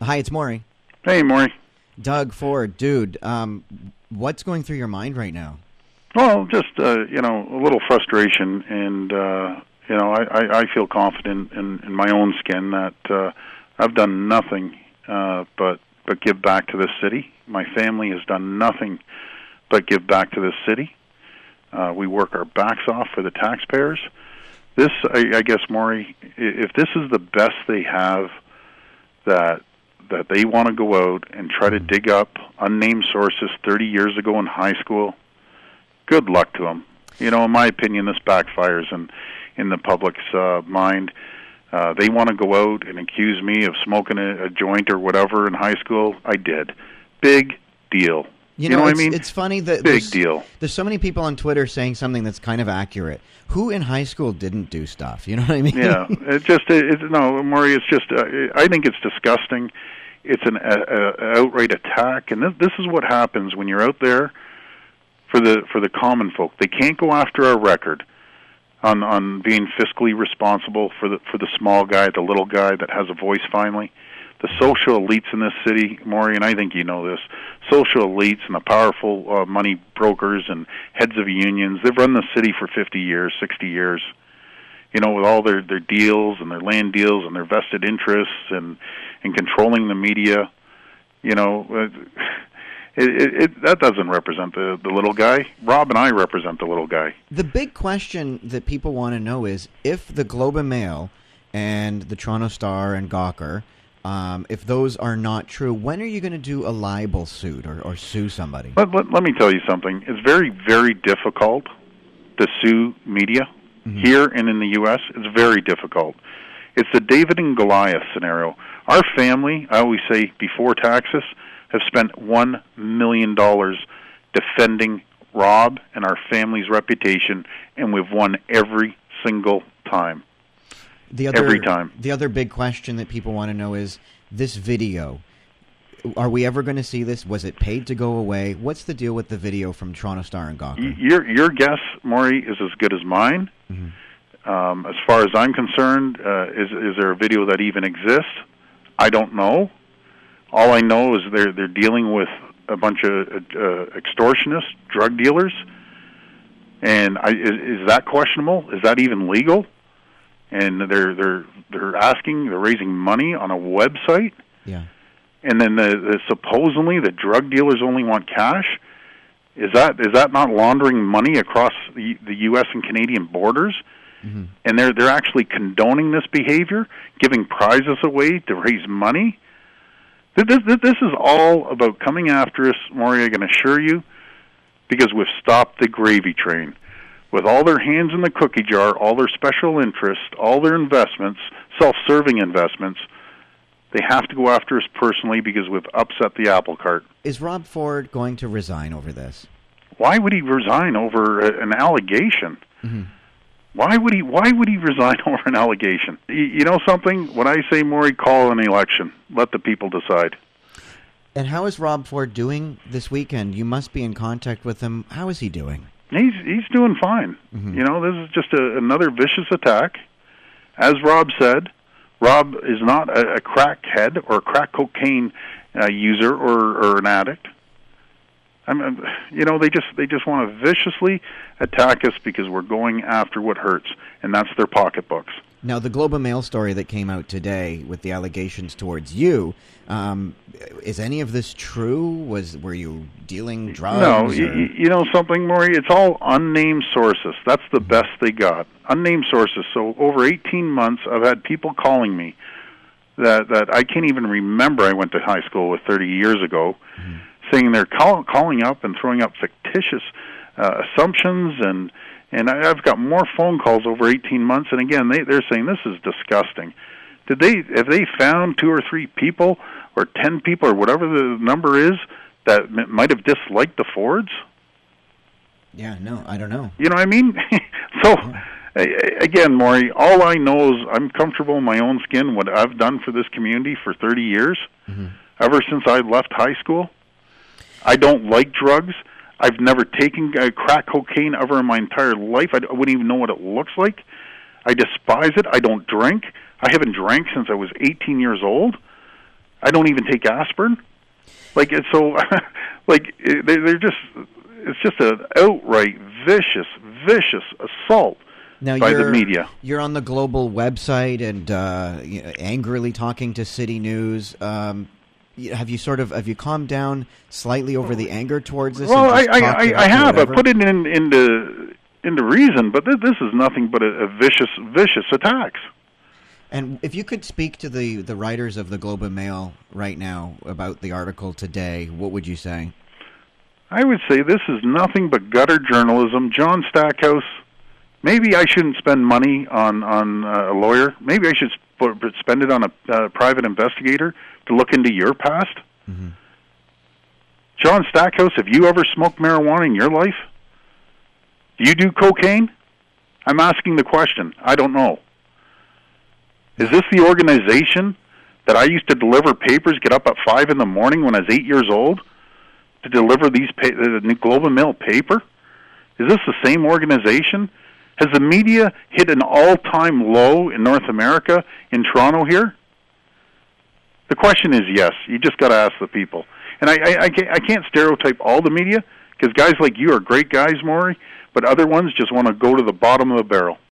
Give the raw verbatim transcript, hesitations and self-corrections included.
Hi, it's Maury. Hey, Maury. Doug Ford, dude, um, what's going through your mind right now? Well, just, uh, you know, a little frustration, and, uh, you know, I, I, I feel confident in, in my own skin that uh, I've done nothing uh, but, but give back to this city. My family has done nothing but give back to this city. Uh, we work our backs off for the taxpayers. This, I, I guess, Maury, if this is the best they have, that that they want to go out and try to dig up unnamed sources thirty years ago in high school, good luck to them. You know, in my opinion, this backfires in, in the public's uh, mind. Uh, they want to go out and accuse me of smoking a, a joint or whatever in high school. I did. Big deal. You know, you know what it's, I mean? It's funny that Big there's, deal. There's so many people on Twitter saying something that's kind of accurate. Who in high school didn't do stuff? You know what I mean? Yeah. It just, it, it, no, Maury, it's just, uh, I think it's disgusting. It's an a, a outright attack, and this, this is what happens when you're out there for the for the common folk. They can't go after our record on on being fiscally responsible for the for the small guy, the little guy that has a voice finally. The social elites in this city, Maury, and I think you know this, social elites and the powerful uh, money brokers and heads of unions, they've run the city for fifty years, sixty years, you know, with all their, their deals and their land deals and their vested interests and, and controlling the media. You know, it, it, it, that doesn't represent the, the little guy. Rob and I represent the little guy. The big question that people want to know is if the Globe and Mail and the Toronto Star and Gawker, Um, if those are not true, when are you going to do a libel suit or, or sue somebody? Let, let, let me tell you something. It's very, very difficult to sue media mm-hmm. here and in the U S It's very difficult. It's the David and Goliath scenario. Our family, I always say, before taxes, have spent one million dollars defending Rob and our family's reputation, and we've won every single time. The other, Every time. The other big question that people want to know is this video. Are we ever going to see this? Was it paid to go away? What's the deal with the video from Toronto Star and Gawker? Your your guess, Maury, is as good as mine. Mm-hmm. Um, as far as I'm concerned, uh, is is there a video that even exists? I don't know. All I know is they're they're dealing with a bunch of uh, extortionists, drug dealers, and I, is, is that questionable? Is that even legal? And they're they're they're asking, they're raising money on a website. Yeah. And then the, the supposedly the drug dealers only want cash. Is that is that not laundering money across the, the U S and Canadian borders? Mm-hmm. And they're they're actually condoning this behavior, giving prizes away to raise money. This this, this is all about coming after us, Maury. I can assure you, because we've stopped the gravy train. With all their hands in the cookie jar, all their special interests, all their investments, self-serving investments, they have to go after us personally because we've upset the apple cart. Is Rob Ford going to resign over this? Why would he resign over an allegation? Mm-hmm. Why would he? Why would he resign over an allegation? You, you know something? When I say, Maury, call an election. Let the people decide. And how is Rob Ford doing this weekend? You must be in contact with him. How is he doing? He's he's doing fine. Mm-hmm. You know, this is just a, another vicious attack. As Rob said, Rob is not a, a crackhead or a crack cocaine uh, user or, or an addict. I mean, you know, they just they just want to viciously attack us because we're going after what hurts, and that's their pocketbooks. Now, the Globe and Mail story that came out today with the allegations towards you, um, is any of this true? Was were you dealing drugs? No, you, you know something, Maury? It's all unnamed sources. That's the best they got. Unnamed sources. So over eighteen months, I've had people calling me that, that I can't even remember I went to high school with thirty years ago, mm-hmm. saying they're call, calling up and throwing up fictitious uh, assumptions, and and I've got more phone calls over eighteen months, and again, they, they're saying this is disgusting. Did they, have they found two or three people or ten people or whatever the number is that m- might have disliked the Fords? Yeah, no, I don't know. You know what I mean? so, yeah. Again, Maury, all I know is I'm comfortable in my own skin, what I've done for this community for thirty years, mm-hmm. ever since I left high school. I don't like drugs. I've never taken uh, crack cocaine ever in my entire life. I, I wouldn't even know what it looks like. I despise it. I don't drink. I haven't drank since I was eighteen years old. I don't even take aspirin. Like, it's so, like, they, they're just, it's just an outright vicious, vicious assault now by you're, the media. You're on the Global website and uh, you know, angrily talking to City News. Um, have you sort of, have you calmed down slightly over the anger towards this? Well, I, I, I, I have. I whatever? put it in into into reason, but this, this is nothing but a, a vicious, vicious attacks. And if you could speak to the, the writers of the Globe and Mail right now about the article today, what would you say? I would say this is nothing but gutter journalism. John Stackhouse, maybe I shouldn't spend money on, on uh, a lawyer. Maybe I should sp- spend it on a uh, private investigator to look into your past. Mm-hmm. John Stackhouse, have you ever smoked marijuana in your life? Do you do cocaine? I'm asking the question. I don't know. Is this the organization that I used to deliver papers, get up at five in the morning when I was eight years old to deliver these pa- the Globe and Mail paper? Is this the same organization? Has the media hit an all-time low in North America, in Toronto here? The question is yes. You just got to ask the people. And I, I, I, can't, I can't stereotype all the media, because guys like you are great guys, Maury, but other ones just want to go to the bottom of the barrel.